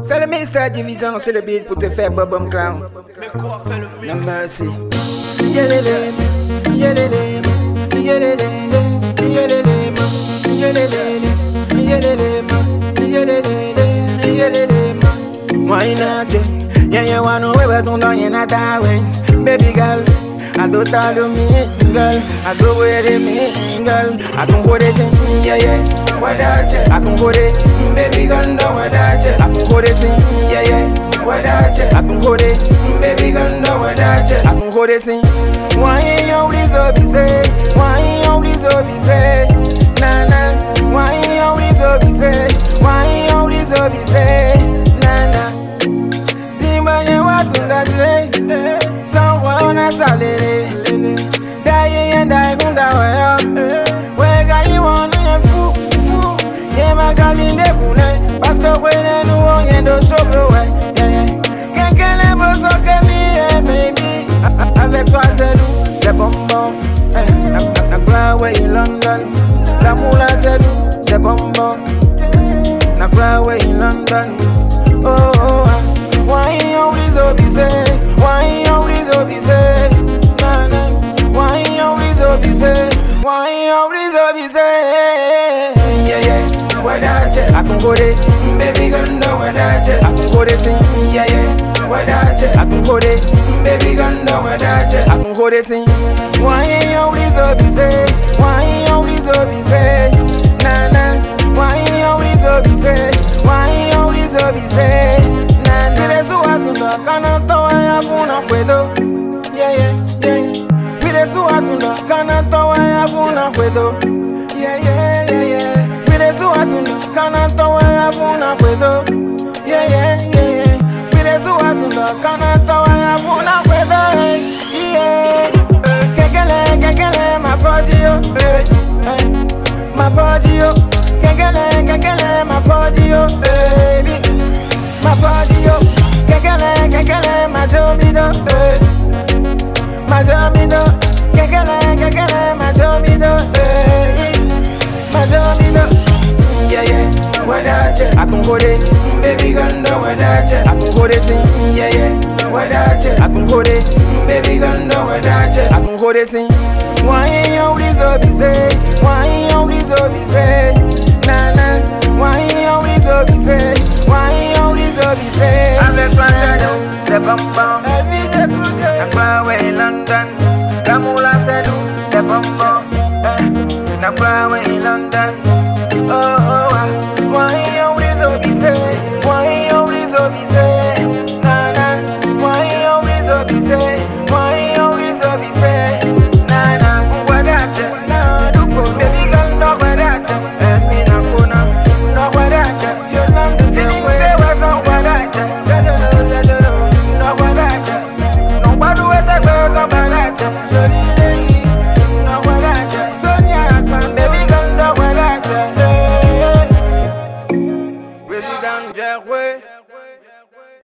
C'est le ministère Division, c'est le beat pour te faire bubble clown. Mais quoi fait le mix? No mercy. Yelele, yelele, yelele, yelele, yelele, yelele, yelele, yelele. Why not? Yeah, you wanna wear what on you not baby girl. I don't tell you me, girl. I go where they me, girl. I don't hold it, yeah, yeah. What that? I don't hold it, baby girl. No, what that? I don't hold it, yeah, yeah. What that? I don't hold it, baby girl. No, what that? I don't hold it. Why you always so busy? Why you always so busy? Nah, nah. Why you always so busy? Why you always so busy? Nah, nah. Dimba ye watu ndajule. Sanwana salele, daye yenda kunda waya. Wega iwanu ye fu, ye magalinde bune. Paske wene nuo yendo sobro we. Kenkele boso kemi baby. Avec toi c'est doux, c'est bonbon. Na cry way in London. La moula c'est doux, c'est bonbon. Na cry way in London. Oh oh ah. Why you always so busy? Why you always so busy? Nah, nah. Why you always so busy? Why you always so busy? Yeah, yeah. What that? I can go there, baby girl. No, what that? I can go there, sing. Yeah, yeah. What that? I can go there, baby girl. No, what that? I can go there, sing. Why you always so busy? Why you always so busy? Nah, nah. Why you always so busy? Why you always so busy? Kana tawa ya funa kwedo. Yeah, yeah, yeah. Pide su atunda. Kana tawa ya funa kwedo. Yeah, yeah, yeah, yeah. Pide su atunda. Kana tawa ya funa kwedo. Yeah, yeah, yeah, yeah. Pide su atunda. Kana tawa ya funa kwedo. Yeah. Kekele, kekele, ma fojio. Ma fojio. Kekele, kekele, ma fojio. Baby, ma fojio. Kekele, ma jomido, ma jomido. Kekele, ma jomido, ma jomido. Yeah, yeah, what that? I can hold it, baby girl, no, what that? I can hold it, yeah, yeah, what that? I can hold it, baby girl, no, what that? I can hold it, why you always so busy? Why you always so busy? Nah, nah, why you always so busy? Why you always so busy? Avec toi c'est bonbon. Na cry way in London. La moula c'est doux, c'est bonbon. Na cry way in London. Oh oh ah. Why you always so busy? Why you always so busy? Nah nah. Why you always so busy?